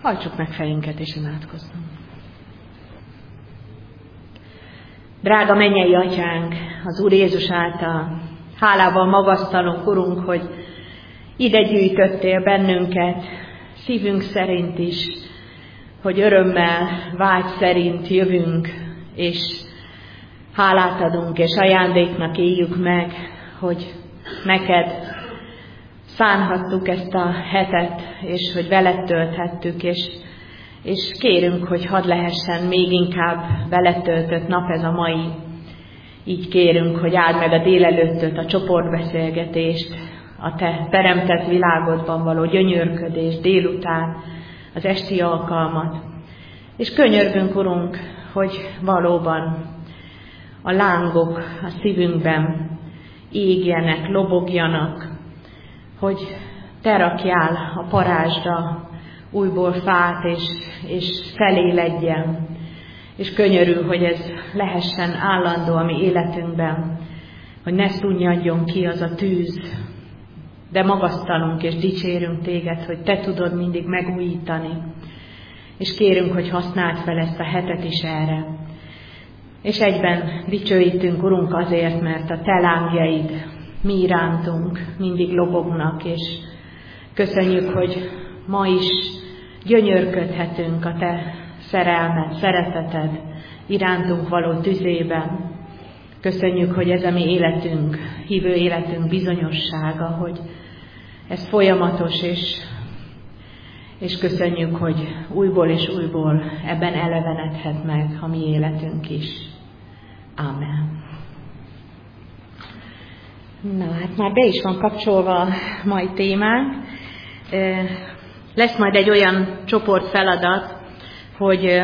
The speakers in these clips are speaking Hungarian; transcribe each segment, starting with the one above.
Hajtsuk meg fejünket és imádkozzunk. Drága mennyei Atyánk, az Úr Jézus által hálával magasztalunk, Urunk, hogy ide gyűjtöttél bennünket, szívünk szerint is, hogy örömmel, vágy szerint jövünk, és hálát adunk, és ajándéknak éljük meg, hogy neked szánhattuk ezt a hetet, és hogy veled tölthettük, és kérünk, hogy hadd lehessen még inkább veled töltött nap ez a mai. Így kérünk, hogy áld meg a délelőttöt, a csoportbeszélgetést, a te teremtett világodban való gyönyörködést, délután, az esti alkalmat. És könyörgünk, Urunk, hogy valóban a lángok a szívünkben égjenek, lobogjanak, hogy te rakjál a parázsra újból fát, és feléledjen. És könyörül, hogy ez lehessen állandó a mi életünkben, hogy ne szunnyadjon ki az a tűz, de magasztalunk és dicsérünk téged, hogy te tudod mindig megújítani. És kérünk, hogy használd fel ezt a hetet is erre. És egyben dicsőítünk, Urunk, azért, mert a te lángjaid mi irántunk mindig lobognak, és köszönjük, hogy ma is gyönyörködhetünk a te szerelmed, szereteted irántunk való tüzében. Köszönjük, hogy ez a mi életünk, hívő életünk bizonyossága, hogy ez folyamatos, és köszönjük, hogy újból és újból ebben elevenedhet meg a mi életünk is. Ámen. Na, hát már be is van kapcsolva a mai témánk. Lesz majd egy olyan csoportfeladat, hogy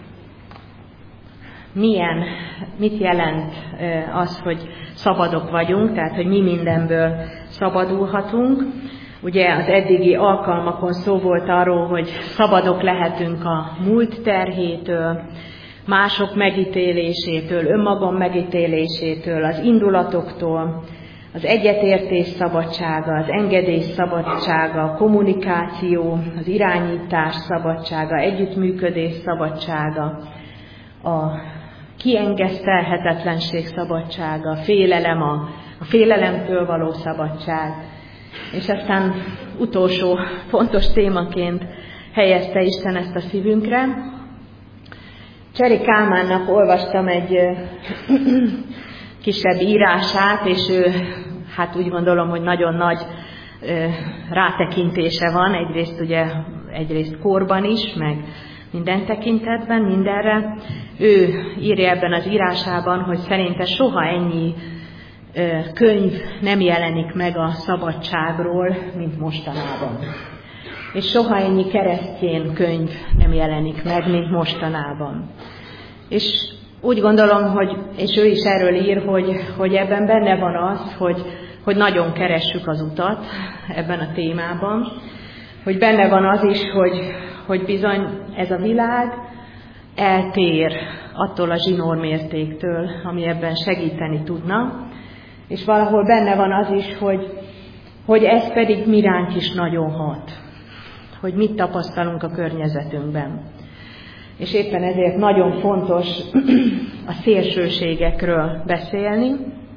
mit jelent az, hogy szabadok vagyunk, tehát hogy mi mindenből szabadulhatunk. Ugye az eddigi alkalmakon szó volt arról, hogy szabadok lehetünk a múlt terhétől, mások megítélésétől, önmagam megítélésétől, az indulatoktól, az egyetértés szabadsága, az engedés szabadsága, a kommunikáció, az irányítás szabadsága, együttműködés szabadsága, a kiengesztelhetetlenség szabadsága, félelem, a félelemtől való szabadság. És aztán utolsó fontos témaként helyezte Isten ezt a szívünkre. Cseri Kálmánnak olvastam egy kisebb írását, és ő, hát úgy gondolom, hogy nagyon nagy rátekintése van, egyrészt korban is, meg minden tekintetben, mindenre. Ő írja ebben az írásában, hogy szerinte soha ennyi könyv nem jelenik meg a szabadságról, mint mostanában. És soha ennyi keresztény könyv nem jelenik meg, mint mostanában. És úgy gondolom, és ő is erről ír, hogy ebben benne van az, hogy nagyon keressük az utat ebben a témában, hogy benne van az is, hogy bizony ez a világ eltér attól a zsinórmértéktől, ami ebben segíteni tudna, és valahol benne van az is, hogy ez pedig mi ránk is nagyon hat, hogy mit tapasztalunk a környezetünkben. És éppen ezért nagyon fontos a szélsőségekről beszélni.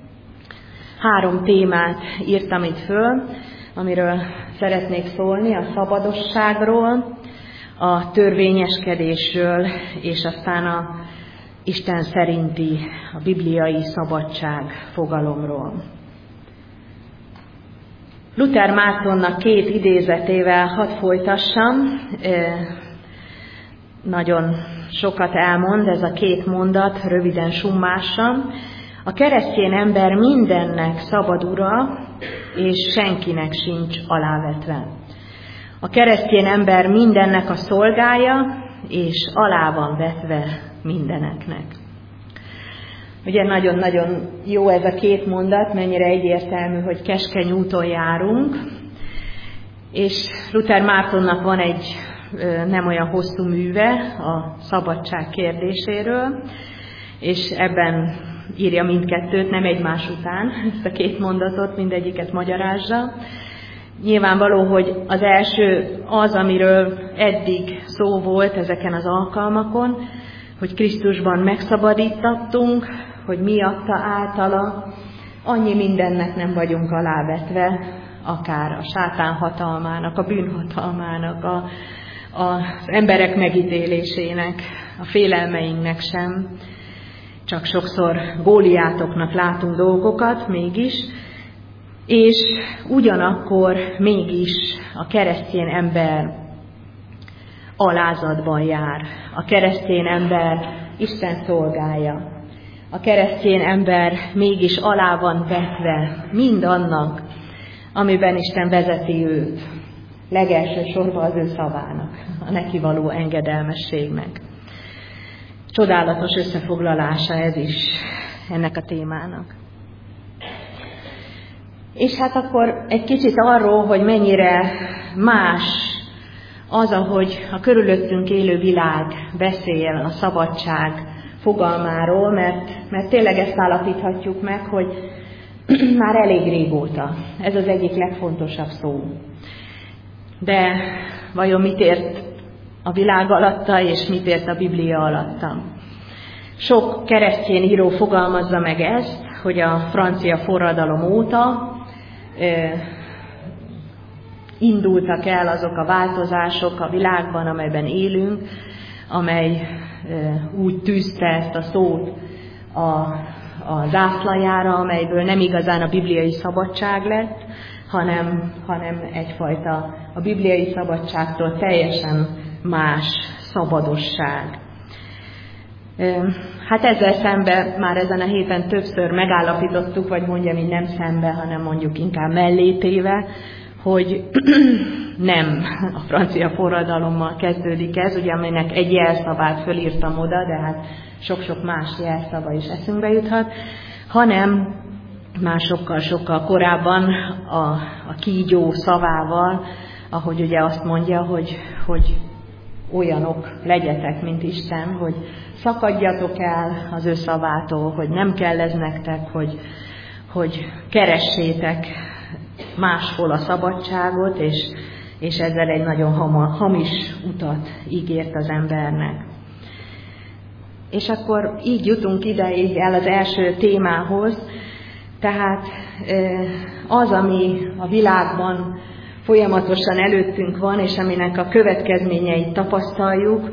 3 témát írtam itt föl, amiről szeretnék szólni: a szabadosságról, a törvényeskedésről, és aztán a Isten szerinti, a bibliai szabadság fogalomról. Luther Mártonnak 2 idézetével hadd folytassam. Nagyon sokat elmond ez a 2 mondat, röviden summásan. A keresztény ember mindennek szabad ura, és senkinek sincs alávetve. A keresztény ember mindennek a szolgája, és alá van vetve mindeneknek. Ugye nagyon-nagyon jó ez a 2 mondat, mennyire egyértelmű, hogy keskeny úton járunk, és Luther Mártonnak van egy nem olyan hosszú műve a szabadság kérdéséről, és ebben írja mindkettőt, nem egymás után, ezt a 2 mondatot, mindegyiket magyarázza, Nyilvánvaló, hogy az első az, amiről eddig szó volt ezeken az alkalmakon, hogy Krisztusban megszabadítattunk, hogy miatta általa annyi mindennek nem vagyunk alávetve, akár a sátán hatalmának, a bűnhatalmának, az emberek megítélésének, a félelmeinknek sem. Csak sokszor Góliátoknak látunk dolgokat mégis, és ugyanakkor mégis a keresztény ember alázatban jár. A keresztény ember Isten szolgálja. A keresztény ember mégis alá van vetve mindannak, amiben Isten vezeti őt. Legelső sorban az ő szavának, a neki való engedelmességnek. Csodálatos összefoglalása ez is ennek a témának. És hát akkor egy kicsit arról, hogy mennyire más az, ahogy a körülöttünk élő világ beszél a szabadság fogalmáról, mert tényleg ezt állapíthatjuk meg, hogy már elég régóta ez az egyik legfontosabb szó. De vajon mit ért a világ alatta, és mit ért a Biblia alatta? Sok keresztény író fogalmazza meg ezt, hogy a francia forradalom óta indultak el azok a változások a világban, amelyben élünk, amely úgy tűzte ezt a szót a zászlajára, amelyből nem igazán a bibliai szabadság lett, hanem egyfajta a bibliai szabadságtól teljesen más szabadosság. Hát ezzel szemben már ezen a héten többször megállapítottuk, vagy mondjam így nem szembe, hanem mondjuk inkább mellétéve, hogy nem a francia forradalommal kezdődik ez, ugye, aminek egy jelszavát fölírtam oda, de hát sok-sok más jelszava is eszünkbe juthat, hanem már sokkal korábban a kígyó szavával, ahogy ugye azt mondja, hogy olyanok legyetek, mint Isten, hogy szakadjatok el az ő szavától, hogy nem kell ez nektek, hogy keressétek máshol a szabadságot, és ezzel egy nagyon hamis utat ígért az embernek. És akkor így jutunk ideig el az első témához, tehát az, ami a világban folyamatosan előttünk van, és aminek a következményeit tapasztaljuk,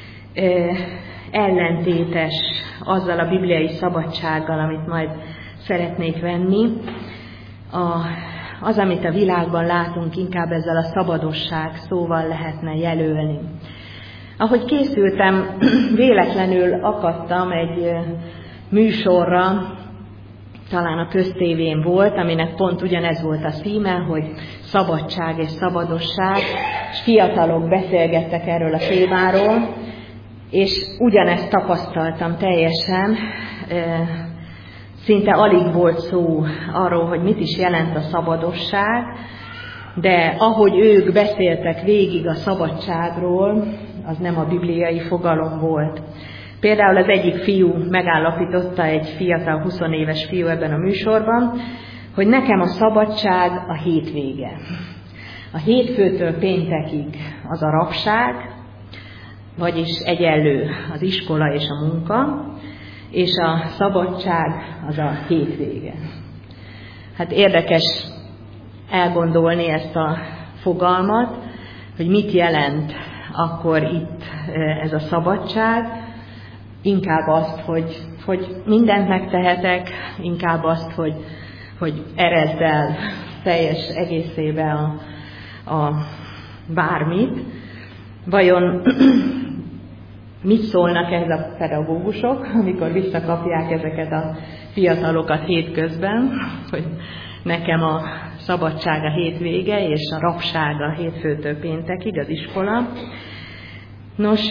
ellentétes azzal a bibliai szabadsággal, amit majd szeretnék venni. Az, amit a világban látunk, inkább ezzel a szabadosság szóval lehetne jelölni. Ahogy készültem, véletlenül akadtam egy műsorra, talán a köztévén volt, aminek pont ugyanez volt a címe, hogy szabadság és szabadosság, és fiatalok beszélgettek erről a témáról, és ugyanezt tapasztaltam teljesen, szinte alig volt szó arról, hogy mit is jelent a szabadosság, de ahogy ők beszéltek végig a szabadságról, az nem a bibliai fogalom volt. Például az egyik fiú megállapította, egy fiatal 20 éves fiú ebben a műsorban, hogy nekem a szabadság a hétvége. A hétfőtől péntekig az a rabság, vagyis egyenlő az iskola és a munka, és a szabadság az a hétvége. Hát érdekes elgondolni ezt a fogalmat, hogy mit jelent akkor itt ez a szabadság. Inkább azt, hogy mindent megtehetek, inkább azt, hogy erezd el teljes egészébe a bármit. Vajon mit szólnak ehhez a pedagógusok, amikor visszakapják ezeket a fiatalokat hétközben, hogy nekem a szabadság a hétvége, és a rabság a hétfőtől péntekig, az iskola. Nos,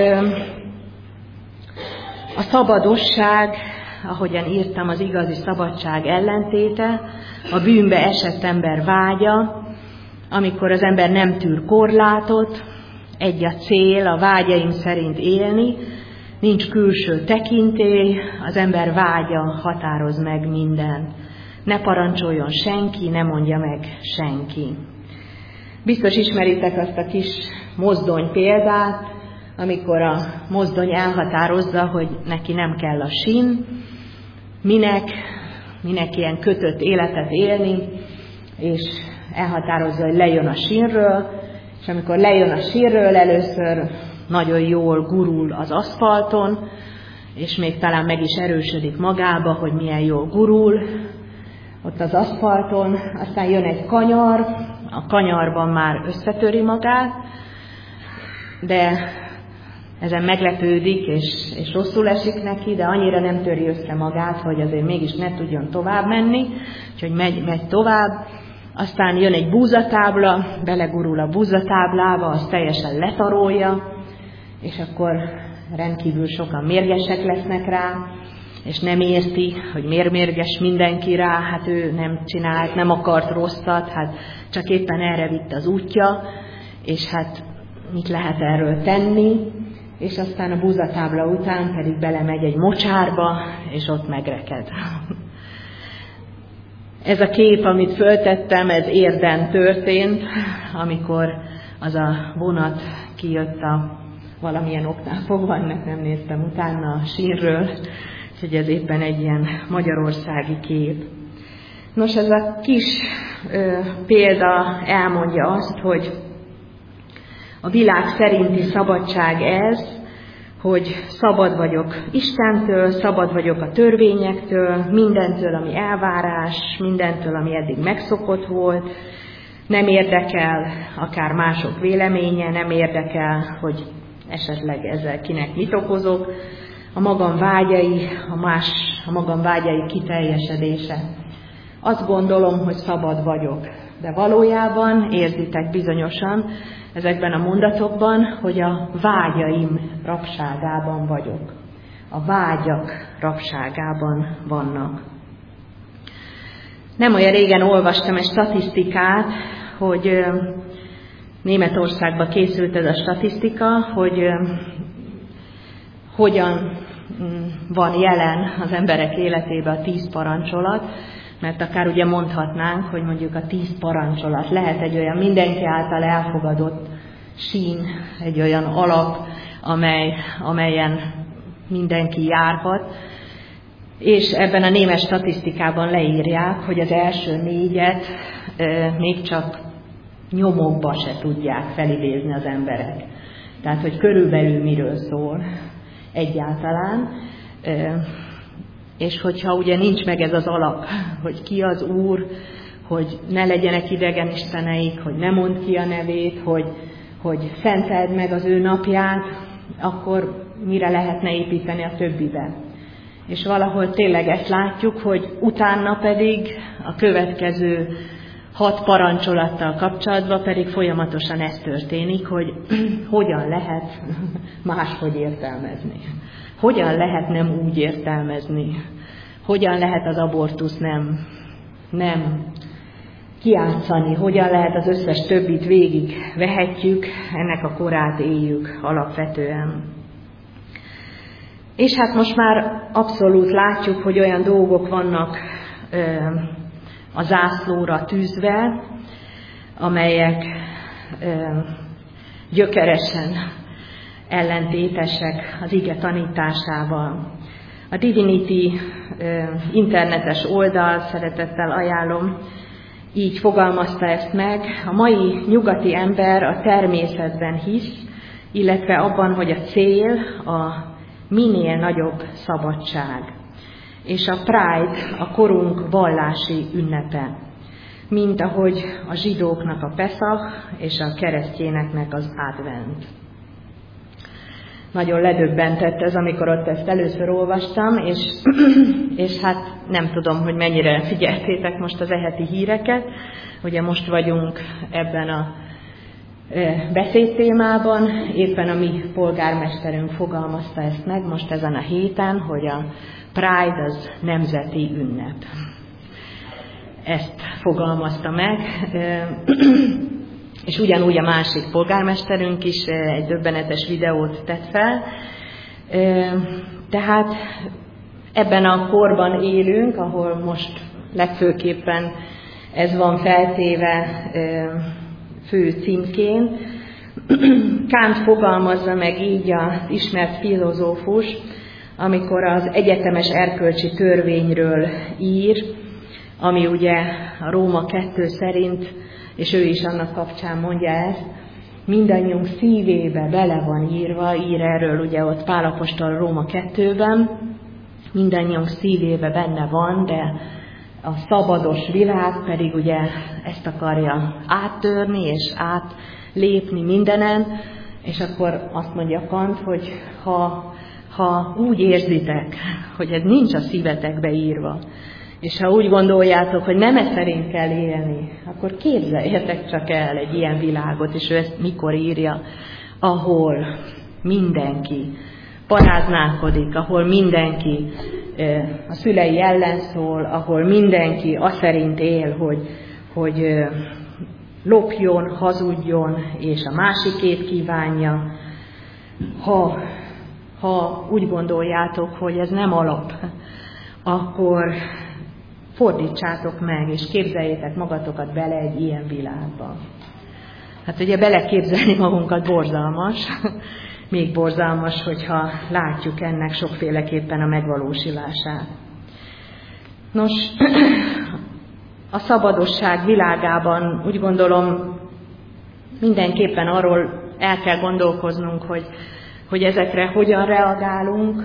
a szabadosság, ahogyan írtam, az igazi szabadság ellentéte, a bűnbe esett ember vágya, amikor az ember nem tűr korlátot, egy a cél, a vágyaim szerint élni, nincs külső tekintély, az ember vágya határoz meg mindent. Ne parancsoljon senki, ne mondja meg senki. Biztos ismeritek azt a kis mozdony példát, amikor a mozdony elhatározza, hogy neki nem kell a sín, minek ilyen kötött életet élni, és elhatározza, hogy lejön a sínről, és amikor lejön a sínről, először nagyon jól gurul az aszfalton, és még talán meg is erősödik magába, hogy milyen jól gurul ott az aszfalton, aztán jön egy kanyar, a kanyarban már összetöri magát, de ezen meglepődik, és rosszul esik neki, de annyira nem töri össze magát, hogy azért mégis ne tudjon tovább menni, úgyhogy megy tovább. Aztán jön egy búzatábla, belegurul a búzatáblába, azt teljesen letarolja, és akkor rendkívül sokan mérgesek lesznek rá, és nem érti, hogy miért mérges mindenki rá, hát ő nem csinált, nem akart rosszat, hát csak éppen erre vitt az útja, és hát mit lehet erről tenni, és aztán a búzatábla után pedig belemegy egy mocsárba, és ott megreked. Ez a kép, amit föltettem, ez Érden történt, amikor az a vonat kijött valamilyen oknál fogva, ennek nem néztem utána a sínről, úgyhogy ez éppen egy ilyen magyarországi kép. Nos, ez a kis példa elmondja azt, hogy a világ szerinti szabadság ez, hogy szabad vagyok Istentől, szabad vagyok a törvényektől, mindentől, ami elvárás, mindentől, ami eddig megszokott volt, nem érdekel akár mások véleménye, nem érdekel, hogy esetleg ezzel kinek mit okozok, a magam vágyai, a magam vágyai kiteljesedése. Azt gondolom, hogy szabad vagyok, de valójában érzitek bizonyosan ezekben a mondatokban, hogy a vágyaim rabságában vagyok. A vágyak rabságában vannak. Nem olyan régen olvastam egy statisztikát, hogy Németországban készült ez a statisztika, hogy hogyan van jelen az emberek életében a 10 parancsolat, mert akár ugye mondhatnánk, hogy mondjuk a 10 parancsolat lehet egy olyan mindenki által elfogadott sín, egy olyan alap, amelyen mindenki járhat, és ebben a német statisztikában leírják, hogy az első 4-et még csak nyomokba se tudják felidézni az emberek. Tehát, hogy körülbelül miről szól egyáltalán, és hogyha ugye nincs meg ez az alap, hogy ki az Úr, hogy ne legyenek idegen isteneik, hogy ne mondd ki a nevét, hogy szenteld meg az ő napját, akkor mire lehetne építeni a többibe. És valahol tényleg ezt látjuk, hogy utána pedig a következő 6 parancsolattal kapcsolatban pedig folyamatosan ez történik, hogy hogyan lehet máshogy értelmezni. Hogyan lehet nem úgy értelmezni. Hogyan lehet az abortusz nem kijátszani. Hogyan lehet az összes többit végig vehetjük, ennek a korát éljük alapvetően. És hát most már abszolút látjuk, hogy olyan dolgok vannak a zászlóra tűzve, amelyek gyökeresen ellentétesek az ige tanításával. A Divinity internetes oldal, szeretettel ajánlom, így fogalmazta ezt meg: a mai nyugati ember a természetben hisz, illetve abban, hogy a cél a minél nagyobb szabadság. És a Pride a korunk vallási ünnepe, mint ahogy a zsidóknak a Peszach és a keresztényeknek az Advent. Nagyon ledöbbentett ez, amikor ott ezt először olvastam, és hát nem tudom, hogy mennyire figyeltétek most az eheti híreket. Ugye most vagyunk ebben a beszédtémában, éppen a mi polgármesterünk fogalmazta ezt meg most ezen a héten, hogy a Pride az nemzeti ünnep. Ezt fogalmazta meg, és ugyanúgy a másik polgármesterünk is egy döbbenetes videót tett fel. Tehát ebben a korban élünk, ahol most legfőképpen ez van feltéve fő címkén. Kant fogalmazza meg így az ismert filozófus, amikor az egyetemes erkölcsi törvényről ír, ami ugye a Róma 2 szerint, és ő is annak kapcsán mondja ezt, mindannyiunk szívébe bele van írva, ír erről ugye ott Pál apostol Róma 2-ben, mindannyiunk szívébe benne van, de a szabados világ pedig ugye ezt akarja áttörni és átlépni mindenen, és akkor azt mondja Kant, hogy ha úgy érzitek, hogy ez nincs a szívetekbe írva, és ha úgy gondoljátok, hogy nem ez szerint kell élni, akkor képzeljetek csak el egy ilyen világot, és ő ezt mikor írja, ahol mindenki paráználkodik, ahol mindenki a szülei ellen szól, ahol mindenki azt szerint él, hogy lopjon, hazudjon, és a másikét kívánja. Ha úgy gondoljátok, hogy ez nem alap, akkor fordítsátok meg, és képzeljétek magatokat bele egy ilyen világba. Hát ugye beleképzelni magunkat borzalmas, még borzalmas, hogyha látjuk ennek sokféleképpen a megvalósulását. Nos, a szabadosság világában úgy gondolom mindenképpen arról el kell gondolkoznunk, hogy ezekre hogyan reagálunk.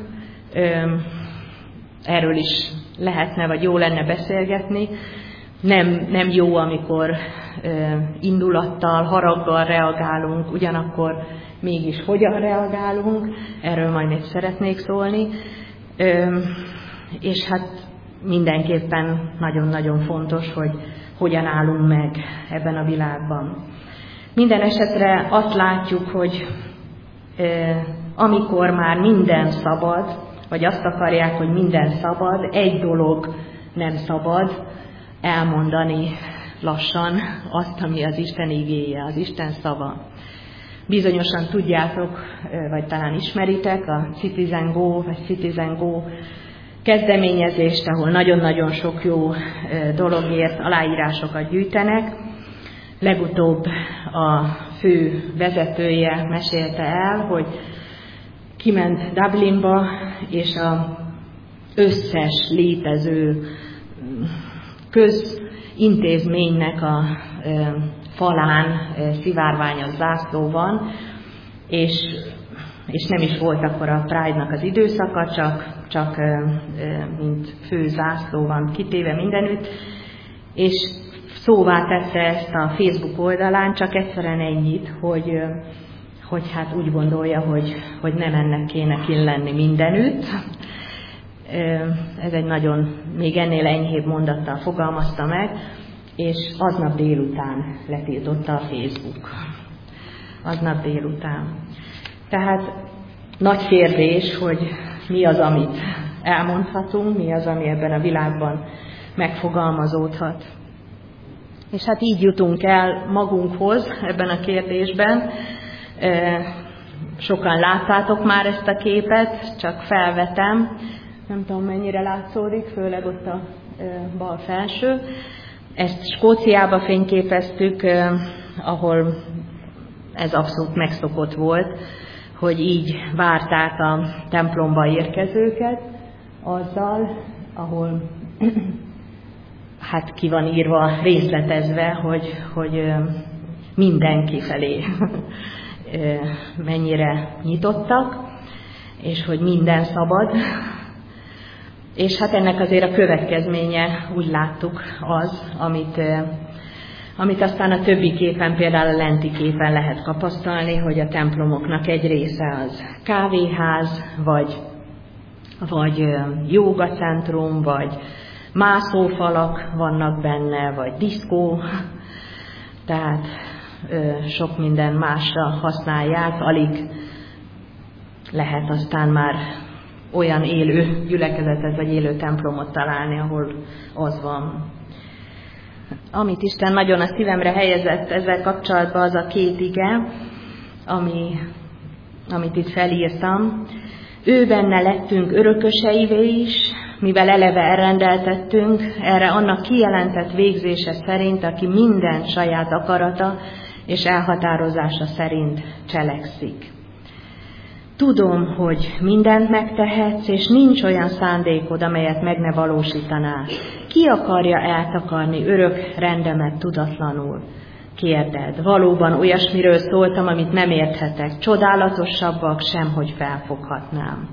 Erről is lehetne, vagy jó lenne beszélgetni. Nem jó, amikor indulattal, haraggal reagálunk, ugyanakkor mégis hogyan reagálunk, erről majd még szeretnék szólni. És hát mindenképpen nagyon-nagyon fontos, hogy hogyan állunk meg ebben a világban. Minden esetre azt látjuk, hogy amikor már minden szabad, vagy azt akarják, hogy minden szabad, egy dolog nem szabad, elmondani lassan azt, ami az Isten igéje, az Isten szava. Bizonyosan tudjátok, vagy talán ismeritek a Citizen Go, vagy Citizen Go kezdeményezést, ahol nagyon-nagyon sok jó dologért aláírásokat gyűjtenek. Legutóbb a fő vezetője mesélte el, hogy kiment Dublinba, és az összes létező közintézménynek a falán szivárványos zászló van, és nem is volt akkor a Pride-nak az időszaka, csak mint fő zászló van kitéve mindenütt, és szóvá tette ezt a Facebook oldalán, csak egyszerűen ennyit, hogy hát úgy gondolja, hogy nem ennek kéne kinn lenni mindenütt. Ez egy nagyon, még ennél enyhébb mondattal fogalmazta meg, és aznap délután letiltotta a Facebook. Aznap délután. Tehát nagy kérdés, hogy mi az, amit elmondhatunk, mi az, ami ebben a világban megfogalmazódhat. És hát így jutunk el magunkhoz ebben a kérdésben. Sokan láttátok már ezt a képet, csak felvetem. Nem tudom, mennyire látszódik, főleg ott a bal felső. Ezt Skóciába fényképeztük, ahol ez abszolút megszokott volt, hogy így várták a templomba érkezőket, azzal, ahol hát ki van írva, részletezve, hogy mindenki felé mennyire nyitottak, és hogy minden szabad. És hát ennek azért a következménye, úgy láttuk, az, amit aztán a többi képen, például a lenti képen lehet tapasztalni, hogy a templomoknak egy része az kávéház, vagy jógacentrum, vagy mászófalak vannak benne, vagy diszkó, tehát sok minden másra használják, alig lehet aztán már olyan élő gyülekezetet, vagy élő templomot találni, ahol az van. Amit Isten nagyon a szívemre helyezett ezzel kapcsolatban, az a két ige, amit itt felírtam. Ő benne lettünk örököseivé is, mivel eleve elrendeltettünk, erre annak kijelentett végzése szerint, aki minden saját akarata és elhatározása szerint cselekszik. Tudom, hogy mindent megtehetsz, és nincs olyan szándékod, amelyet meg ne valósítanál. Ki akarja eltakarni örök rendemet tudatlanul? Kérded, valóban olyasmiről szóltam, amit nem érthetek, csodálatosabbak sem, hogy felfoghatnám.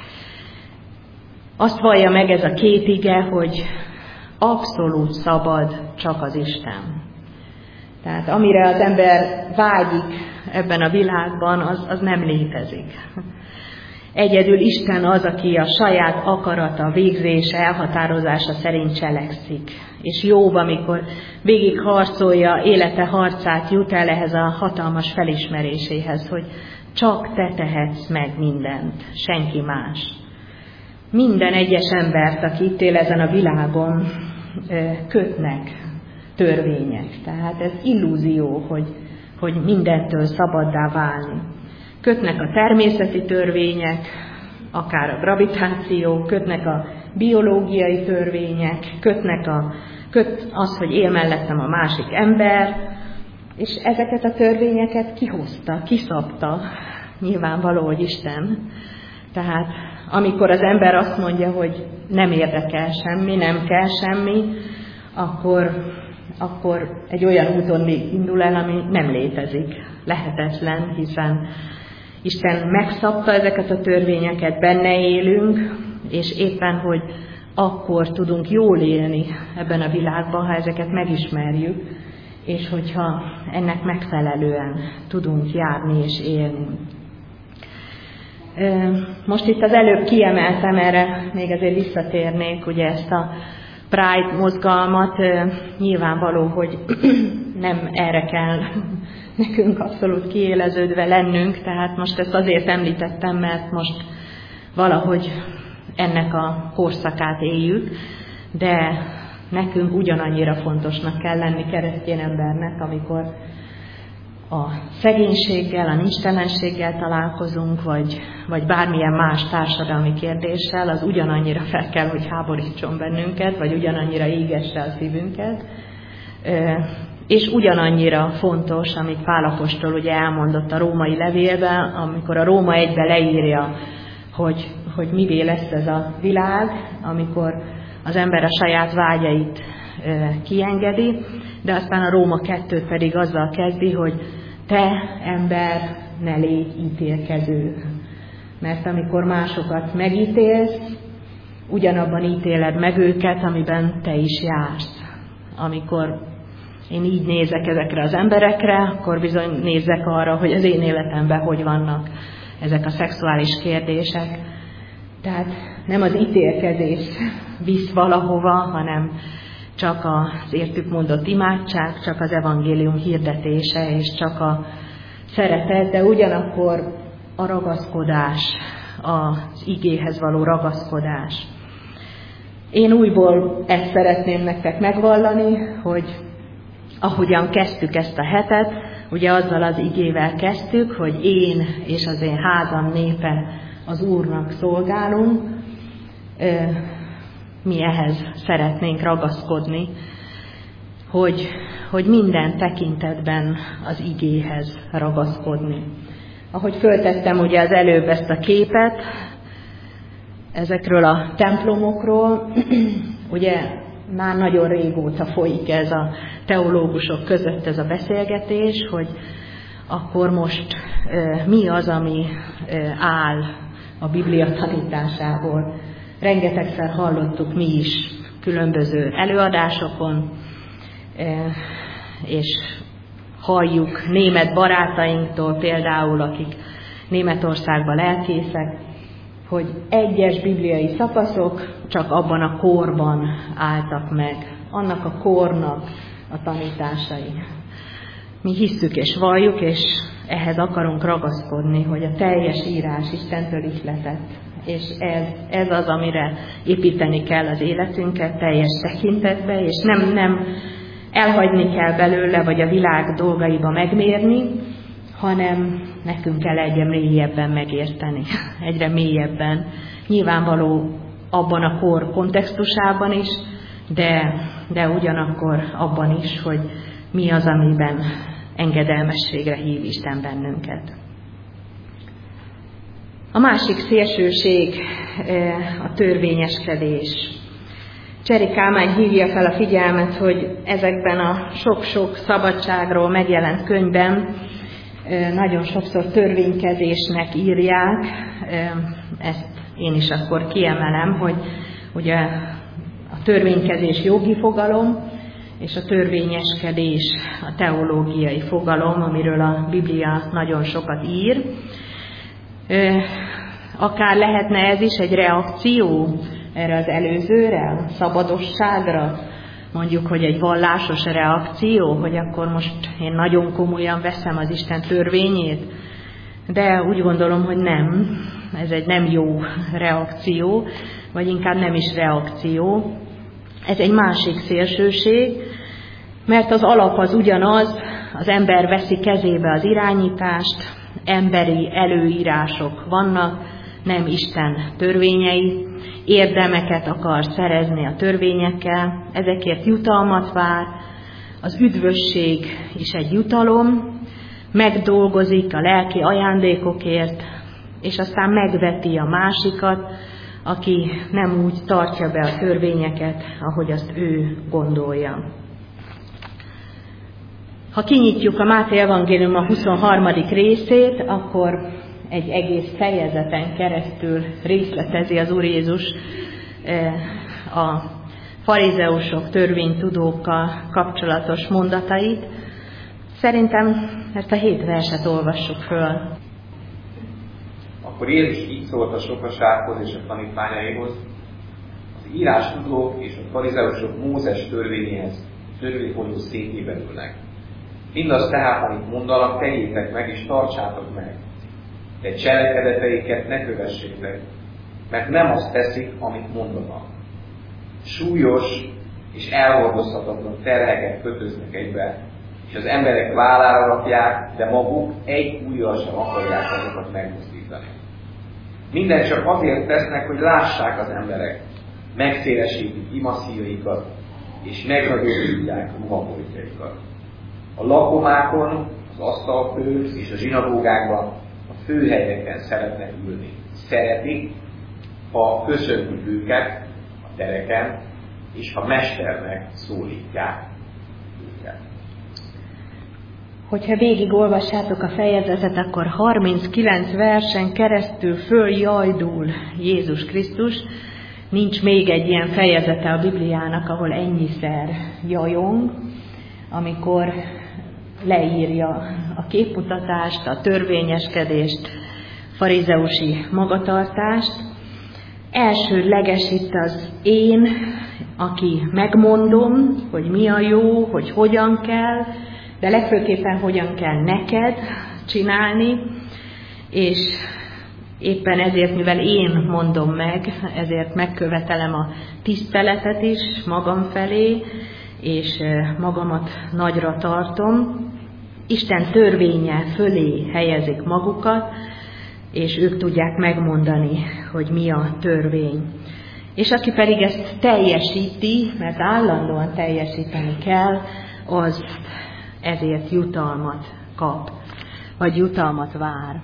Azt vallja meg ez a két ige, hogy abszolút szabad csak az Isten. Tehát amire az ember vágyik ebben a világban, az nem létezik. Egyedül Isten az, aki a saját akarata, végzése, elhatározása szerint cselekszik. És Jobb, amikor végig harcolja, élete harcát, jut el ehhez a hatalmas felismeréséhez, hogy csak te tehetsz meg mindent, senki más. Minden egyes embert, aki itt él ezen a világon, kötnek törvények. Tehát ez illúzió, hogy mindentől szabaddá válni. Kötnek a természeti törvények, akár a gravitáció, kötnek a biológiai törvények, köt az, hogy él mellettem a másik ember, és ezeket a törvényeket kihozta, kiszabta, nyilvánvaló, hogy Isten. Tehát amikor az ember azt mondja, hogy nem érdekel semmi, nem kell semmi, akkor egy olyan úton indul el, ami nem létezik, lehetetlen, hiszen Isten megszabta ezeket a törvényeket, benne élünk, és éppen, hogy akkor tudunk jól élni ebben a világban, ha ezeket megismerjük, és hogyha ennek megfelelően tudunk járni és élni. Most itt az előbb kiemeltem, erre még azért visszatérnék, ugye ezt a Pride mozgalmat, nyilvánvaló, hogy nem erre kell nekünk abszolút kiéleződve lennünk, tehát most ezt azért említettem, mert most valahogy ennek a korszakát éljük, de nekünk ugyanannyira fontosnak kell lenni keresztény embernek, amikor a szegénységgel, a nincstelenséggel találkozunk, vagy bármilyen más társadalmi kérdéssel, az ugyanannyira fel kell, hogy háborítson bennünket, vagy ugyanannyira égesse a szívünket. És ugyanannyira fontos, amit Pál apostol ugye elmondott a római levélben, amikor a Róma 1-ben leírja, hogy mivé lesz ez a világ, amikor az ember a saját vágyait kiengedi, de aztán a Róma 2 pedig azzal kezdi, hogy te, ember, ne légy ítélkező. Mert amikor másokat megítélsz, ugyanabban ítéled meg őket, amiben te is jársz. Amikor én így nézek ezekre az emberekre, akkor bizony nézzek arra, hogy az én életemben hogy vannak ezek a szexuális kérdések. Tehát nem az ítélkezés visz valahova, hanem csak az értük mondott imádság, csak az evangélium hirdetése, és csak a szeretet, de ugyanakkor a ragaszkodás, az igéhez való ragaszkodás. Én újból ezt szeretném nektek megvallani, hogy ahogyan kezdtük ezt a hetet, ugye azzal az igével kezdtük, hogy én és az én házam népe az Úrnak szolgálunk, mi ehhez szeretnénk ragaszkodni, hogy minden tekintetben az igéhez ragaszkodni. Ahogy föltettem ugye az előbb ezt a képet, ezekről a templomokról, ugye már nagyon régóta folyik ez a teológusok között ez a beszélgetés, hogy akkor most mi az, ami áll a Biblia tanításából. Rengetegszer hallottuk mi is különböző előadásokon, és halljuk német barátainktól például, akik Németországban lelkészek, hogy egyes bibliai szakaszok csak abban a korban álltak meg, annak a kornak a tanításai. Mi hisszük és valljuk, és ehhez akarunk ragaszkodni, hogy a teljes írás Istentől ihletett, és ez az, amire építeni kell az életünket teljes tekintetbe, és nem elhagyni kell belőle, vagy a világ dolgaiba megmérni, hanem nekünk kell egyre mélyebben megérteni, egyre mélyebben. Nyilvánvaló abban a kor kontextusában is, de ugyanakkor abban is, hogy mi az, amiben engedelmességre hív Isten bennünket. A másik szélsőség a törvényeskedés. Cseri Kálmán hívja fel a figyelmet, hogy ezekben a sok-sok szabadságról megjelent könyvben nagyon sokszor törvénykezésnek írják. Ezt én is akkor kiemelem, hogy ugye a törvénykezés jogi fogalom, és a törvényeskedés a teológiai fogalom, amiről a Biblia nagyon sokat ír. Akár lehetne ez is egy reakció erre az előzőre, a szabadosságra, mondjuk, hogy egy vallásos reakció, hogy akkor most én nagyon komolyan veszem az Isten törvényét, de úgy gondolom, hogy nem, ez egy nem jó reakció, vagy inkább nem is reakció, ez egy másik szélsőség, mert az alap az ugyanaz, az ember veszi kezébe az irányítást, emberi előírások vannak, nem Isten törvényei, érdemeket akar szerezni a törvényekkel, ezekért jutalmat vár, az üdvösség is egy jutalom, megdolgozik a lelki ajándékokért, és aztán megveti a másikat, aki nem úgy tartja be a törvényeket, ahogy azt ő gondolja. Ha kinyitjuk a Máté evangélium a 23. részét, akkor egy egész fejezeten keresztül részletezi az Úr Jézus a farizeusok, törvénytudókkal kapcsolatos mondatait. Szerintem ezt a 7 verset olvassuk föl. Akkor Jézus így szólt a sokasághoz és a tanítványaihoz: az írástudók és a farizeusok Mózes törvényéhez, törvényhozó székében ülnek. Mindaz tehát, amit mondanak, tegyétek meg és tartsátok meg, de cselekedeteiket ne kövessétek, mert nem azt teszik, amit mondanak. Súlyos és elhordozhatatlan terheket kötöznek egybe, és az emberek vállára rakják, de maguk egy ujjal sem akarják azokat megmozdítani. Mindent csak azért tesznek, hogy lássák az emberek, megszélesítik imaszíjaikat, és megnagyobbítják ruhaboltjaikat. A lakomákon, az asztalfőn és a zsinagógákban, a főhelyeken szeretnek ülni. Szeretik, ha köszöntik őket a tereken, és ha mesternek szólítják őket. Hogyha végigolvassátok a fejezetet, akkor 39 versen keresztül följajdul Jézus Krisztus. Nincs még egy ilyen fejezete a Bibliának, ahol ennyiszer jajong, amikor leírja a képmutatást, a törvényeskedést, farizeusi magatartást. Elsődleges itt az én, aki megmondom, hogy mi a jó, hogy hogyan kell, de legfőképpen hogyan kell neked csinálni, és éppen ezért, mivel én mondom meg, ezért megkövetelem a tiszteletet is magam felé, és magamat nagyra tartom. Isten törvénye fölé helyezik magukat, és ők tudják megmondani, hogy mi a törvény. És aki pedig ezt teljesíti, mert állandóan teljesíteni kell, az ezért jutalmat kap, vagy jutalmat vár.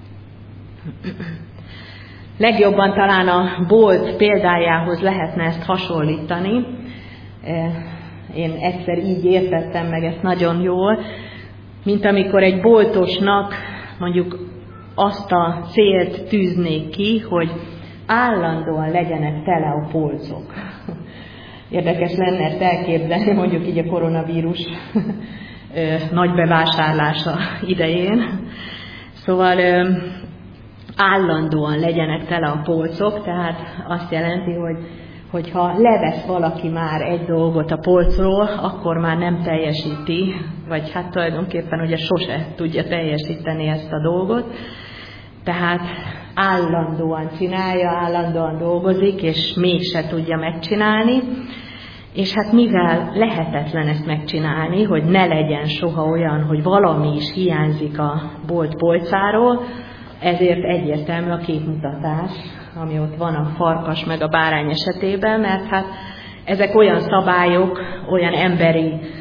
Legjobban talán a bolt példájához lehetne ezt hasonlítani. Én egyszer így értettem meg ezt nagyon jól, mint amikor egy boltosnak mondjuk azt a célt tűznék ki, hogy állandóan legyenek tele a polcok. Érdekes lenne ezt elképzelni, mondjuk így a koronavírus nagy bevásárlása idején. Szóval állandóan legyenek tele a polcok, tehát azt jelenti, hogy ha levesz valaki már egy dolgot a polcról, akkor már nem teljesíti, vagy hát tulajdonképpen ugye sose tudja teljesíteni ezt a dolgot. Tehát állandóan csinálja, állandóan dolgozik, és mégse tudja megcsinálni. És hát mivel lehetetlen ezt megcsinálni, hogy ne legyen soha olyan, hogy valami is hiányzik a bolt polcáról, ezért egyértelmű a képmutatás, ami ott van a farkas meg a bárány esetében, mert hát ezek olyan szabályok, olyan emberi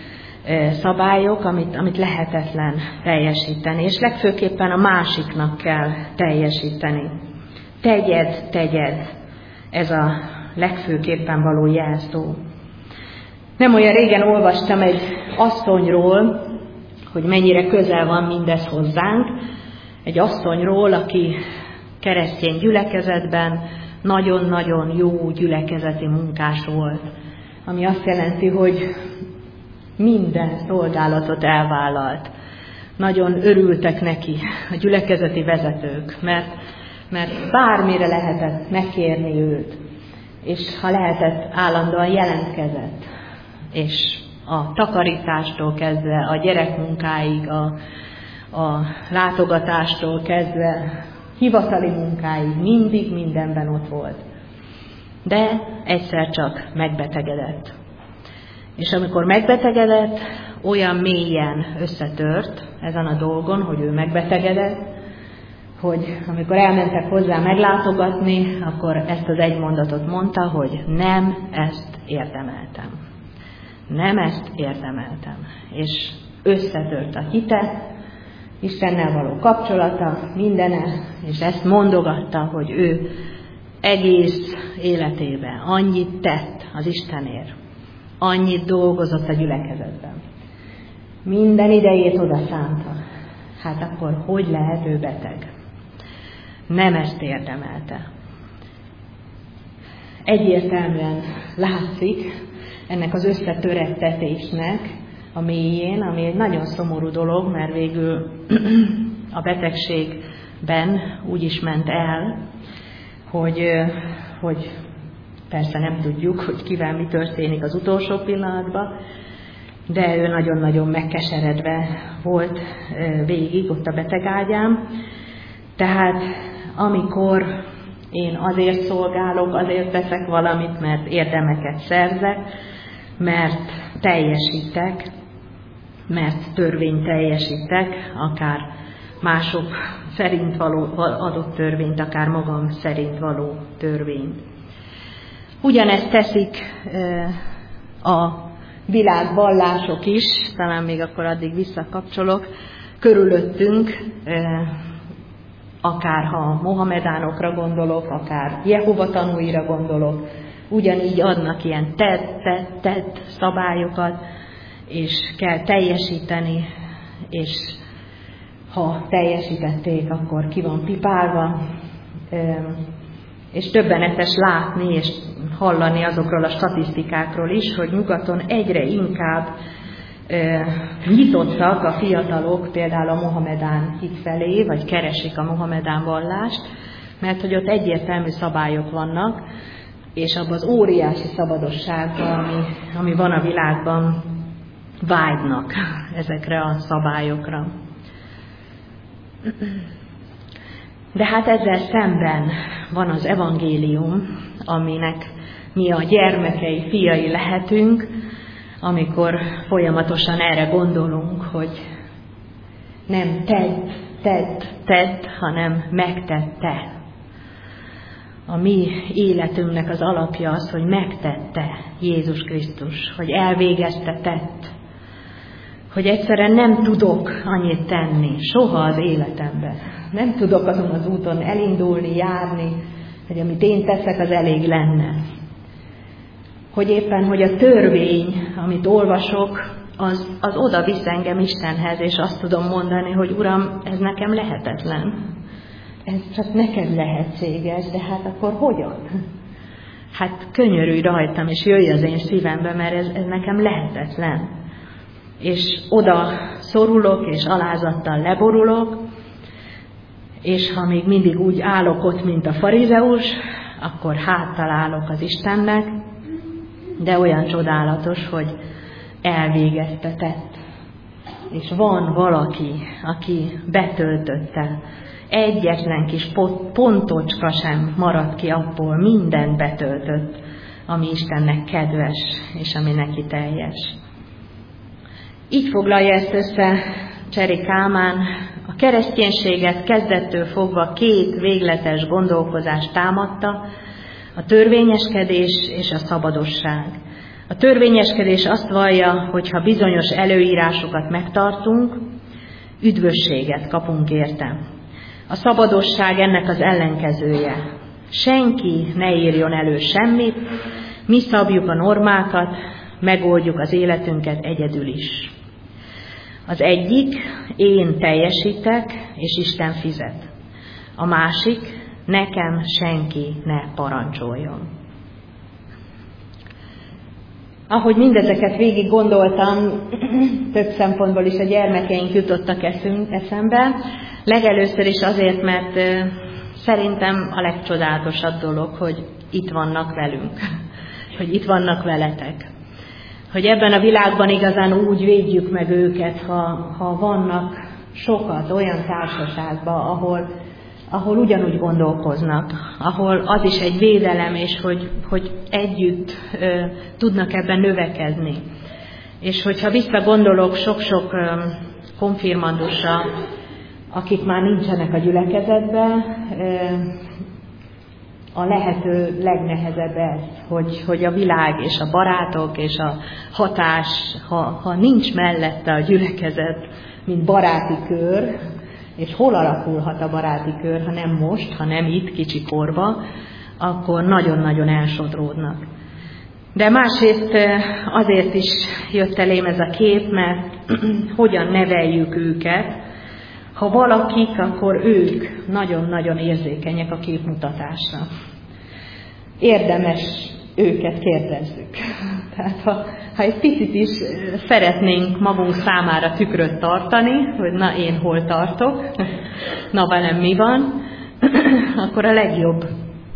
szabályok, amit lehetetlen teljesíteni, és legfőképpen a másiknak kell teljesíteni. Tegyed, ez a legfőképpen való jelszó. Nem olyan régen olvastam egy asszonyról, hogy mennyire közel van mindez hozzánk, egy asszonyról, aki keresztény gyülekezetben nagyon-nagyon jó gyülekezeti munkás volt, ami azt jelenti, hogy minden szolgálatot elvállalt. Nagyon örültek neki a gyülekezeti vezetők, mert bármire lehetett megkérni őt, és ha lehetett, állandóan jelentkezett. És a takarítástól kezdve, a gyerekmunkáig, a látogatástól kezdve, hivatali munkáig mindig mindenben ott volt. De egyszer csak megbetegedett. És amikor megbetegedett, olyan mélyen összetört ezen a dolgon, hogy ő megbetegedett, hogy amikor elmentek hozzá meglátogatni, akkor ezt az egy mondatot mondta, hogy nem ezt érdemeltem. Nem ezt érdemeltem. És összetört a hite, Istennel való kapcsolata, mindene, és ezt mondogatta, hogy ő egész életében annyit tett az Istenért, annyit dolgozott a gyülekezetben. Minden idejét oda szánta. Hát akkor hogy lehet ő beteg? Nem ezt érdemelte. Egyértelműen látszik ennek az összetörettetésnek a mélyén, ami egy nagyon szomorú dolog, mert végül a betegségben úgy is ment el, hogy persze nem tudjuk, hogy kivel mi történik az utolsó pillanatban, de ő nagyon-nagyon megkeseredve volt végig ott a betegágyán. Tehát amikor én azért szolgálok, azért teszek valamit, mert érdemeket szerzek, mert teljesítek, mert törvényt teljesítek, akár mások szerint való adott törvényt, akár magam szerint való törvényt. Ugyanezt teszik a világvallások is, talán még akkor addig visszakapcsolok, körülöttünk, akár ha mohamedánokra gondolok, akár Jehova tanúira gondolok, ugyanígy adnak ilyen tedd szabályokat, és kell teljesíteni, és ha teljesítették, akkor ki van pipálva, és döbbenetes látni és hallani azokról a statisztikákról is, hogy nyugaton egyre inkább nyitottak a fiatalok például a mohamedán hit felé, vagy keresik a mohamedán vallást, mert hogy ott egyértelmű szabályok vannak, és abban az óriási szabadosságban, ami van a világban, vágynak ezekre a szabályokra. De hát ezzel szemben van az evangélium, aminek mi a gyermekei, fiai lehetünk, amikor folyamatosan erre gondolunk, hogy nem tedd, hanem megtette. A mi életünknek az alapja az, hogy megtette Jézus Krisztus, hogy elvégezte, tett. Hogy egyszerűen nem tudok annyit tenni, soha az életemben. Nem tudok azon az úton elindulni, járni, hogy amit én teszek, az elég lenne. Hogy éppen, hogy a törvény, amit olvasok, az oda visz engem Istenhez, és azt tudom mondani, hogy Uram, ez nekem lehetetlen. Ez csak neked lehetséges, de hát akkor hogyan? Hát könyörülj rajtam, és jöjj az én szívembe, mert ez nekem lehetetlen. És oda szorulok, és alázattal leborulok, és ha még mindig úgy állok ott, mint a farizeus, akkor háttal állok az Istennek, de olyan csodálatos, hogy elvégezte, tett. És van valaki, aki betöltötte. Egyetlen kis pontocska sem maradt ki abból, mindent betöltött, ami Istennek kedves, és ami neki teljes. Így foglalja ezt össze Cseri Kálmán. A kereszténységet kezdettől fogva két végletes gondolkozás támadta, a törvényeskedés és a szabadosság. A A törvényeskedés azt vallja, hogy ha bizonyos előírásokat megtartunk, üdvösséget kapunk érte. A szabadosság ennek az ellenkezője. Senki ne írjon elő semmit, mi szabjuk a normákat, megoldjuk az életünket egyedül is. Az egyik, én teljesítek, és Isten fizet. A másik, nekem senki ne parancsoljon. Ahogy mindezeket végig gondoltam, több szempontból is a gyermekeink jutottak eszembe. Legelőször is azért, mert szerintem a legcsodálatosabb dolog, hogy itt vannak velünk, hogy itt vannak veletek. Hogy ebben a világban igazán úgy védjük meg őket, ha vannak sokat olyan társaságban, ahol ugyanúgy gondolkoznak, ahol az is egy védelem, és hogy együtt tudnak ebben növekedni. És hogyha visszagondolok sok-sok konfirmandusra, akik már nincsenek a gyülekezetben, a lehető legnehezebb ez, hogy a világ és a barátok és a hatás, ha nincs mellette a gyülekezet, mint baráti kör, és hol alakulhat a baráti kör, ha nem most, ha nem itt kicsi korba, akkor nagyon-nagyon elsodródnak. De másrészt azért is jött elém ez a kép, mert hogyan neveljük őket. Ha valakik, akkor ők nagyon-nagyon érzékenyek a képmutatásra. Érdemes őket kérdezzük. Tehát ha egy picit is szeretnénk magunk számára tükröt tartani, hogy na én hol tartok, na velem mi van, akkor a legjobb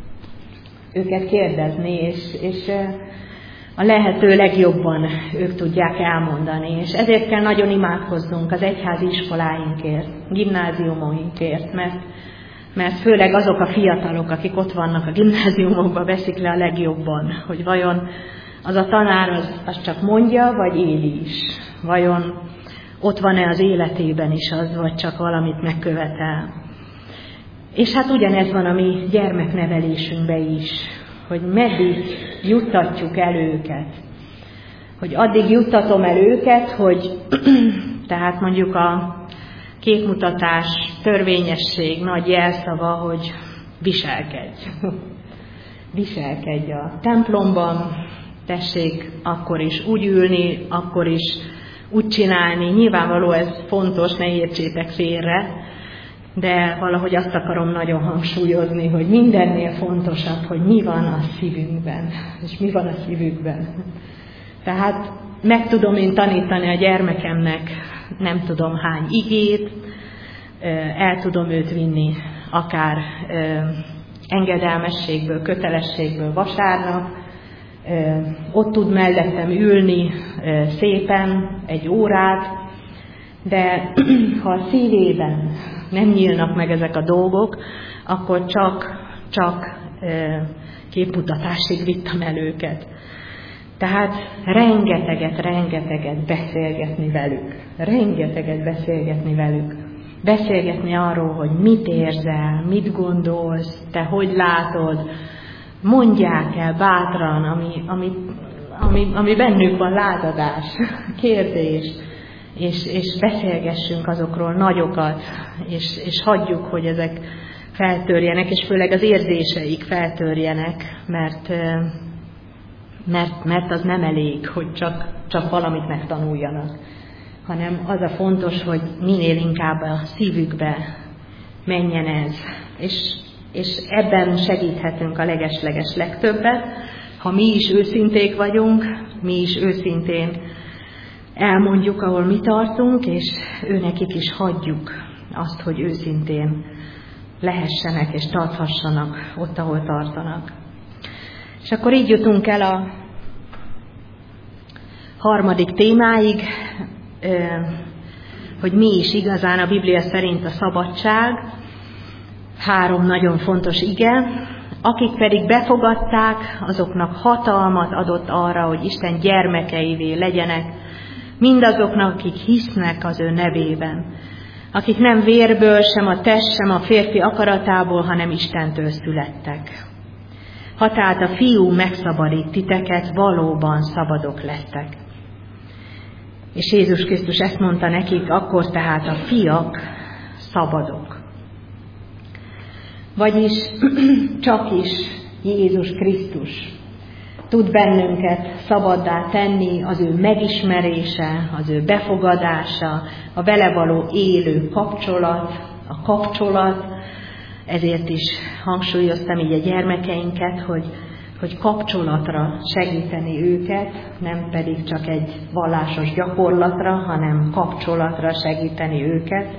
őket kérdezni, és a lehető legjobban ők tudják elmondani. És ezért kell nagyon imádkoznunk az egyházi iskoláinkért, gimnáziumainkért, mert főleg azok a fiatalok, akik ott vannak a gimnáziumokban, veszik le a legjobban, hogy vajon az a tanár az csak mondja, vagy éli is. Vajon ott van-e az életében is az, vagy csak valamit megkövetel. És hát ugyanez van a mi gyermeknevelésünkben is, hogy meddig juttatjuk el őket. Hogy addig juttatom el őket, hogy tehát mondjuk a képmutatás, törvényesség nagy jelszava, hogy viselkedj. Viselkedj a templomban, tessék akkor is úgy ülni, akkor is úgy csinálni. Nyilvánvaló ez fontos, ne értsétek félre, de valahogy azt akarom nagyon hangsúlyozni, hogy mindennél fontosabb, hogy mi van a szívünkben, és mi van a szívükben. Tehát meg tudom én tanítani a gyermekemnek nem tudom hány igét, el tudom őt vinni akár engedelmességből, kötelességből vasárnap, ott tud mellettem ülni szépen egy órát, de ha a szívében nem nyílnak meg ezek a dolgok, akkor csak képmutatásig vittem el őket. Tehát rengeteget beszélgetni velük. Rengeteget beszélgetni velük. Beszélgetni arról, hogy mit érzel, mit gondolsz, te hogy látod. Mondják el bátran, ami bennük van, lázadás, kérdés. És beszélgessünk azokról nagyokat, és hagyjuk, hogy ezek feltörjenek, és főleg az érzéseik feltörjenek, mert az nem elég, hogy csak valamit megtanuljanak, hanem az a fontos, hogy minél inkább a szívükbe menjen ez, és ebben segíthetünk a legesleges legtöbbet, ha mi is őszinték vagyunk, mi is őszintén elmondjuk, ahol mi tartunk, és őnekik is hagyjuk azt, hogy őszintén lehessenek és tarthassanak ott, ahol tartanak. És akkor így jutunk el a harmadik témáig, hogy mi is igazán a Biblia szerint a szabadság. 3 nagyon fontos ige. Akik pedig befogadták, azoknak hatalmat adott arra, hogy Isten gyermekeivé legyenek, mindazoknak, akik hisznek az ő nevében, akik nem vérből, sem a test, sem a férfi akaratából, hanem Istentől születtek. Ha tehát a Fiú megszabadít titeket, valóban szabadok lettek. És Jézus Krisztus ezt mondta nekik, akkor tehát a fiak szabadok. Vagyis csak is Jézus Krisztus tud bennünket szabaddá tenni, az ő megismerése, az ő befogadása, a vele való élő a kapcsolat. Ezért is hangsúlyoztam így a gyermekeinket, hogy kapcsolatra segíteni őket, nem pedig csak egy vallásos gyakorlatra, hanem kapcsolatra segíteni őket.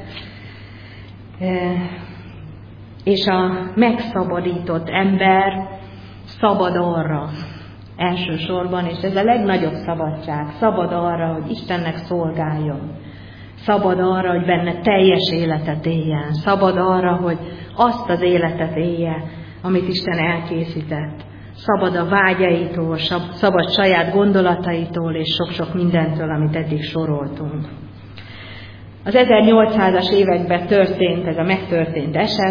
És a megszabadított ember szabad arra elsősorban, és ez a legnagyobb szabadság, szabad arra, hogy Istennek szolgáljon. Szabad arra, hogy benne teljes életet éljen. Szabad arra, hogy azt az életet élje, amit Isten elkészített. Szabad a vágyaitól, szabad saját gondolataitól, és sok-sok mindentől, amit eddig soroltunk. Az 1800-as években történt ez a megtörtént eset.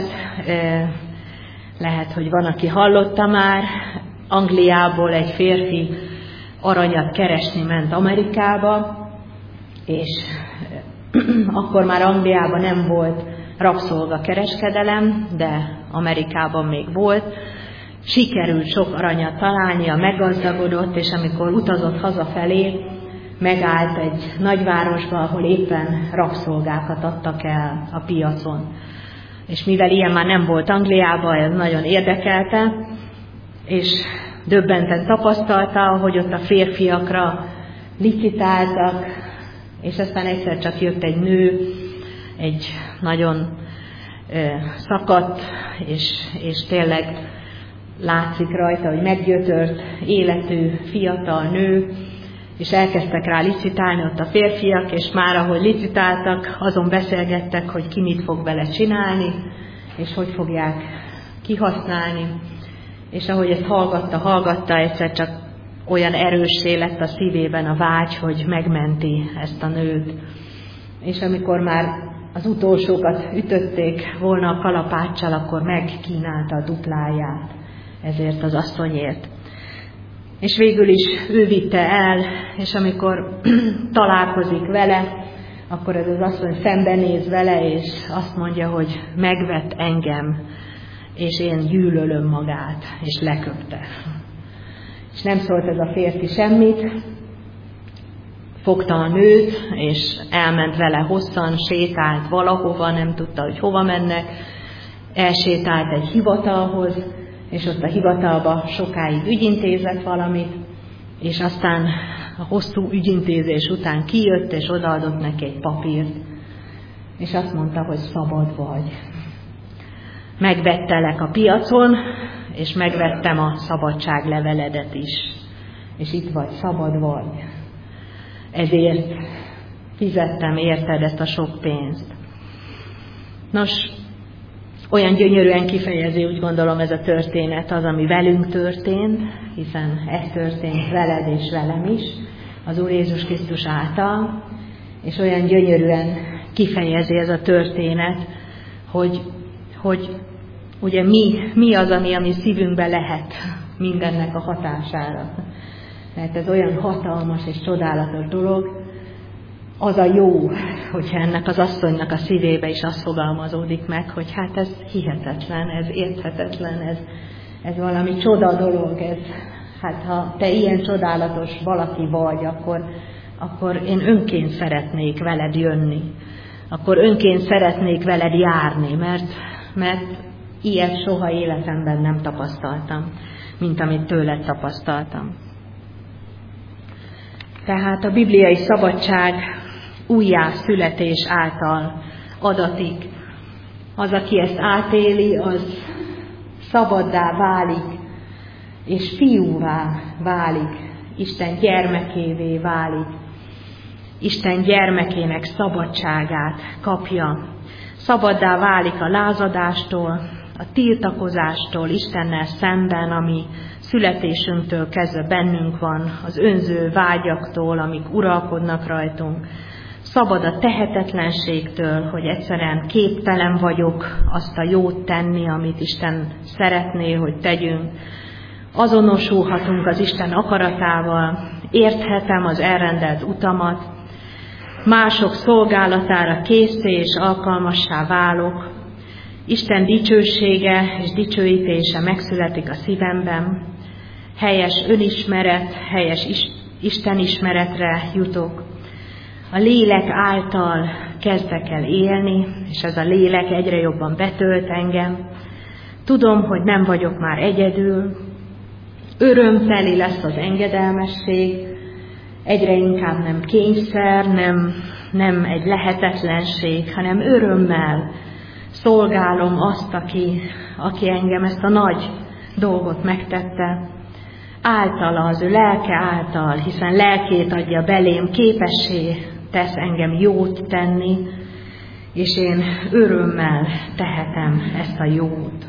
Lehet, hogy van, aki hallotta már. Angliából egy férfi aranyat keresni ment Amerikába, és akkor már Angliában nem volt rabszolgakereskedelem, de Amerikában még volt. Sikerült sok aranyat találnia, meggazdagodott, és amikor utazott hazafelé, megállt egy nagyvárosba, ahol éppen rabszolgákat adtak el a piacon. És mivel ilyen már nem volt Angliában, ez nagyon érdekelte, és döbbenten tapasztalta, hogy ott a férfiakra licitáltak, és aztán egyszer csak jött egy nő, egy nagyon szakadt, és tényleg látszik rajta, hogy meggyötört életű fiatal nő, és elkezdtek rá licitálni ott a férfiak, és már ahogy licitáltak, azon beszélgettek, hogy ki mit fog vele csinálni, és hogy fogják kihasználni. És ahogy ezt hallgatta, egyszer csak olyan erőssé lett a szívében a vágy, hogy megmenti ezt a nőt. És amikor már az utolsókat ütötték volna a kalapáccsal, akkor megkínálta a dupláját ezért az asszonyért. És végül is ő vitte el, és amikor találkozik vele, akkor ez az asszony szembenéz vele, és azt mondja, hogy megvett engem, és én gyűlölöm magát, és leköpte. És nem szólt ez a férfi semmit, fogta a nőt, és elment vele hosszan, sétált valahova, nem tudta, hogy hova mennek, elsétált egy hivatalhoz, és ott a hivatalba sokáig ügyintézett valamit, és aztán a hosszú ügyintézés után kijött, és odaadott neki egy papírt, és azt mondta, hogy szabad vagy. Megvettelek a piacon, és megvettem a szabadságleveledet is, és itt vagy, szabad vagy. Ezért fizettem érted ezt a sok pénzt. Nos, olyan gyönyörűen kifejezi, úgy gondolom, ez a történet az, ami velünk történt, hiszen ez történt veled és velem is, az Úr Jézus Krisztus által, és olyan gyönyörűen kifejezi ez a történet, hogy ugye mi az, ami szívünkbe lehet mindennek a hatására. Mert ez olyan hatalmas és csodálatos dolog, az a jó, hogyha ennek az asszonynak a szívébe is az fogalmazódik meg, hogy hát ez hihetetlen, ez érthetetlen, ez valami csoda dolog, hát ha te ilyen csodálatos valaki vagy, akkor én önként szeretnék veled jönni, akkor önként szeretnék veled járni, mert ilyet soha életemben nem tapasztaltam, mint amit tőled tapasztaltam. Tehát a bibliai szabadság újjászületés által adatik. Az, aki ezt átéli, az szabaddá válik, és fiúvá válik, Isten gyermekévé válik. Isten gyermekének szabadságát kapja. Szabaddá válik a lázadástól, a tiltakozástól Istennel szemben, ami születésünktől kezdve bennünk van, az önző vágyaktól, amik uralkodnak rajtunk. Szabad a tehetetlenségtől, hogy egyszerűen képtelen vagyok azt a jót tenni, amit Isten szeretné, hogy tegyünk. azonosulhatunk az Isten akaratával, érthetem az elrendelt utamat, mások szolgálatára készé és alkalmassá válok, Isten dicsősége és dicsőítése megszületik a szívemben, helyes önismeret, helyes Istenismeretre jutok. A lélek által kezdek el élni, és ez a lélek egyre jobban betölt engem. Tudom, hogy nem vagyok már egyedül, örömteli lesz az engedelmesség, egyre inkább nem kényszer, nem egy lehetetlenség, hanem örömmel szolgálom azt, aki engem ezt a nagy dolgot megtette, általa, az ő lelke által, hiszen lelkét adja belém, képessé tesz engem jót tenni, és én örömmel tehetem ezt a jót.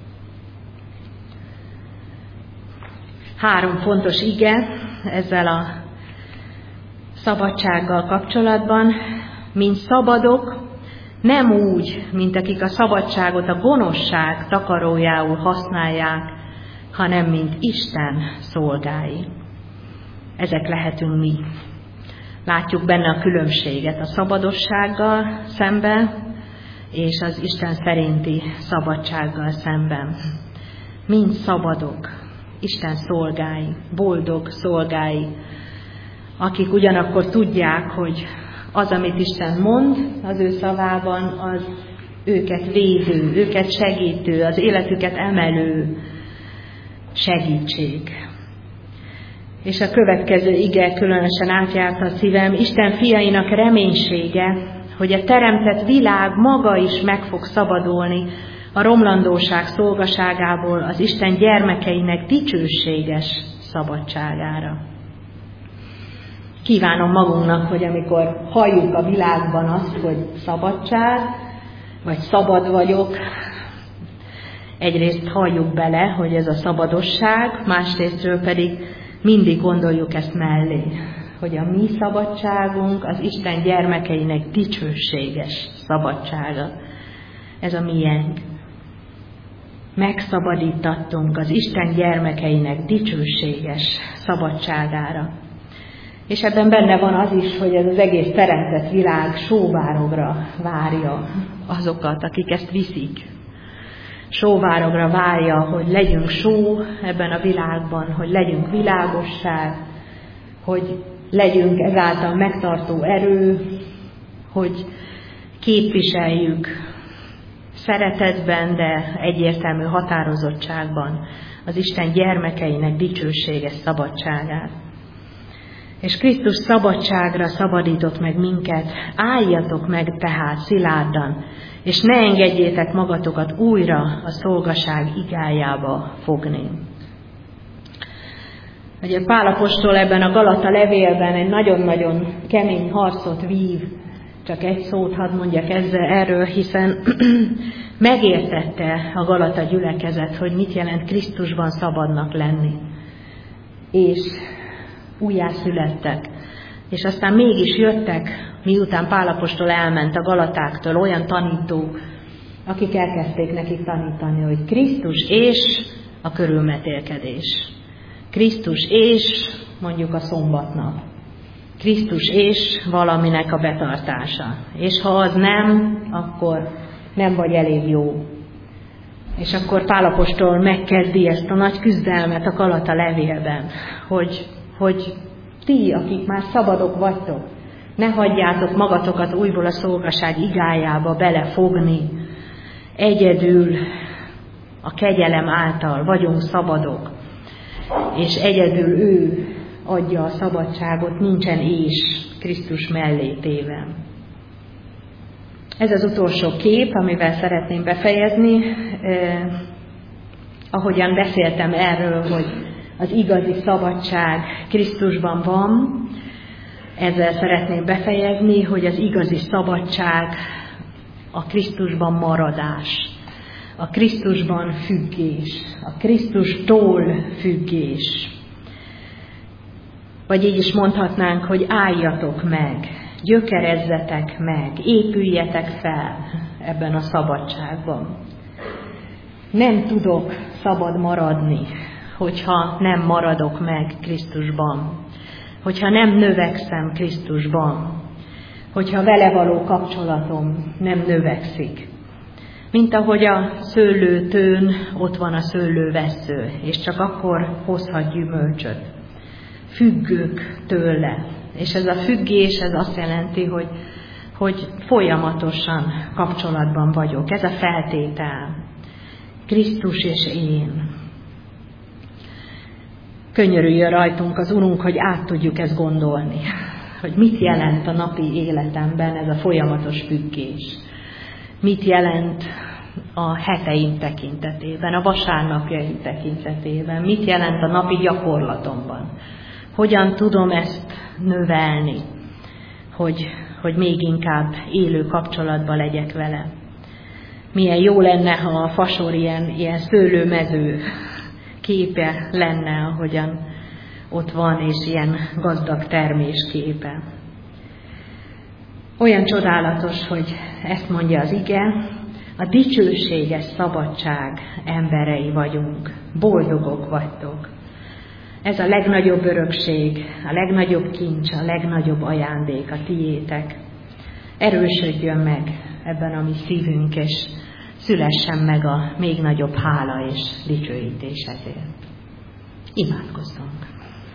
3 fontos ige ezzel a szabadsággal kapcsolatban, mint szabadok, nem úgy, mint akik a szabadságot a gonoszság takarójául használják, hanem mint Isten szolgái. Ezek lehetünk mi. Látjuk benne a különbséget a szabadossággal szemben, és az Isten szerinti szabadsággal szemben. Mind szabadok, Isten szolgái, boldog szolgái, akik ugyanakkor tudják, hogy az, amit Isten mond az ő szavában, az őket védő, őket segítő, az életüket emelő segítség. És a következő ige különösen átjárta a szívem, Isten fiainak reménysége, hogy a teremtett világ maga is meg fog szabadulni a romlandóság szolgaságából az Isten gyermekeinek dicsőséges szabadságára. Kívánom magunknak, hogy amikor halljuk a világban azt, hogy szabadság, vagy szabad vagyok, egyrészt halljuk bele, hogy ez a szabadosság, másrésztről pedig mindig gondoljuk ezt mellé, hogy a mi szabadságunk az Isten gyermekeinek dicsőséges szabadsága. Ez a miénk. Megszabadítattunk az Isten gyermekeinek dicsőséges szabadságára. És ebben benne van az is, hogy ez az egész teremtett világ sóvárogra várja azokat, akik ezt viszik. Sóvárogra várja, hogy legyünk só ebben a világban, hogy legyünk világosság, hogy legyünk ezáltal megtartó erő, hogy képviseljük szeretetben, de egyértelmű határozottságban az Isten gyermekeinek dicsőséges szabadságát. És Krisztus szabadságra szabadított meg minket, álljatok meg tehát szilárdan, és ne engedjétek magatokat újra a szolgaság igájába fogni. Ugye Pál apostol ebben a Galata levélben egy nagyon-nagyon kemény harcot vív, csak egy szót hadd mondjak erről, hiszen megértette a Galata gyülekezet, hogy mit jelent Krisztusban szabadnak lenni. És újjászülettek. És aztán mégis jöttek, miután Pál apostol elment a galatáktól, olyan tanítók, akik elkezdték nekik tanítani, hogy Krisztus és a körülmetélkedés. Krisztus és mondjuk a szombatnap. Krisztus és valaminek a betartása. És ha az nem, akkor nem vagy elég jó. És akkor Pál apostol megkezdi ezt a nagy küzdelmet a Galata levélben, hogy ti, akik már szabadok vagytok, ne hagyjátok magatokat újból a szolgaság igájába belefogni. Egyedül a kegyelem által vagyunk szabadok, és egyedül ő adja a szabadságot, nincsen és Krisztus mellé téve. Ez az utolsó kép, amivel szeretném befejezni. Ahogyan beszéltem erről, hogy az igazi szabadság Krisztusban van, ezzel szeretném befejezni, hogy az igazi szabadság a Krisztusban maradás, a Krisztusban függés, a Krisztustól függés. Vagy így is mondhatnánk, hogy álljatok meg, gyökerezzetek meg, épüljetek fel ebben a szabadságban. Nem tudok szabad maradni, hogyha nem maradok meg Krisztusban, hogyha nem növekszem Krisztusban, hogyha vele való kapcsolatom nem növekszik. Mint ahogy a szőlőtőn ott van a szőlővessző, és csak akkor hozhat gyümölcsöt. Függök tőle. És ez a függés, ez azt jelenti, hogy folyamatosan kapcsolatban vagyok. Ez a feltétel. Krisztus és én. Könyörüljön rajtunk az Urunk, hogy át tudjuk ezt gondolni. Hogy mit jelent a napi életemben ez a folyamatos függés. Mit jelent a heteim tekintetében, a vasárnapjaim tekintetében. Mit jelent a napi gyakorlatomban. Hogyan tudom ezt növelni, hogy még inkább élő kapcsolatban legyek vele. Milyen jó lenne, ha a fasor ilyen szőlőmező képe lenne, ahogyan ott van, és ilyen gazdag termés képe. Olyan csodálatos, hogy ezt mondja az ige, a dicsőséges szabadság emberei vagyunk, boldogok vagytok. Ez a legnagyobb örökség, a legnagyobb kincs, a legnagyobb ajándék, a tiétek. Erősödjön meg ebben a mi szívünk, és szülessen meg a még nagyobb hála és dicsőítés ezért. Imádkozzunk!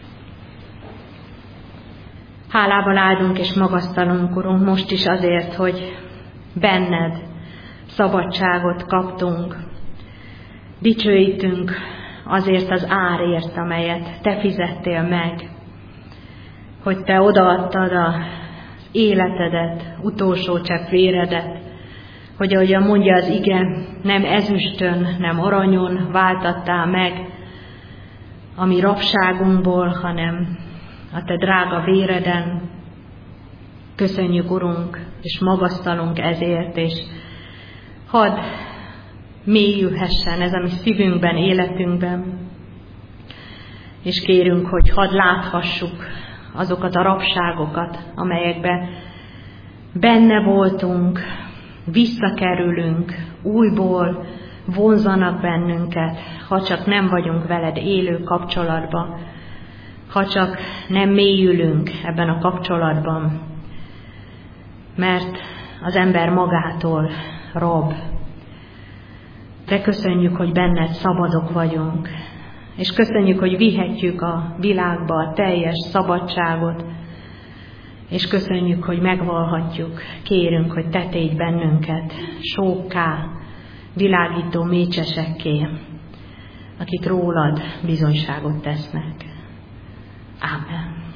Hálával áldunk és magasztalunk, Urunk, most is azért, hogy benned szabadságot kaptunk. Dicsőítünk azért az árért, amelyet Te fizettél meg, hogy Te odaadtad az életedet, utolsó csepp véredet, hogy ahogyan mondja az ige, nem ezüstön, nem aranyon váltattál meg a mi rabságunkból, hanem a Te drága véreden. Köszönjük, Urunk, és magasztalunk ezért, és hadd mélyülhessen ez a mi szívünkben, életünkben, és kérünk, hogy hadd láthassuk azokat a rabságokat, amelyekben benne voltunk, visszakerülünk, újból vonzanak bennünket, ha csak nem vagyunk veled élő kapcsolatban, ha csak nem mélyülünk ebben a kapcsolatban, mert az ember magától rab. De köszönjük, hogy benned szabadok vagyunk, és köszönjük, hogy vihetjük a világba a teljes szabadságot, és köszönjük, hogy megvalhatjuk, kérünk, hogy Te tégy bennünket sókká, világító mécsesekké, akik rólad bizonyságot tesznek. Ámen.